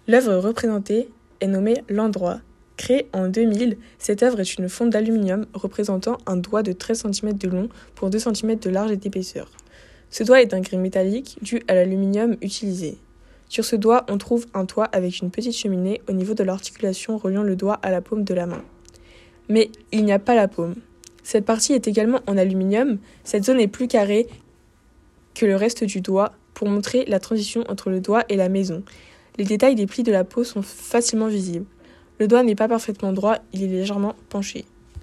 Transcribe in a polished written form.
L'œuvre représentée est nommée l'endroit. Créée en 2000, cette œuvre est une fonte d'aluminium représentant un doigt de 13 cm de long pour 2 cm de large et d'épaisseur. Ce doigt est d'un gris métallique dû à l'aluminium utilisé. Sur ce doigt, on trouve un toit avec une petite cheminée au niveau de l'articulation reliant le doigt à la paume de la main. Mais il n'y a pas la paume. Cette partie est également en aluminium. Cette zone est plus carrée que le reste du doigt pour montrer la transition entre le doigt et la maison. Les détails des plis de la peau sont facilement visibles. Le doigt n'est pas parfaitement droit, il est légèrement penché.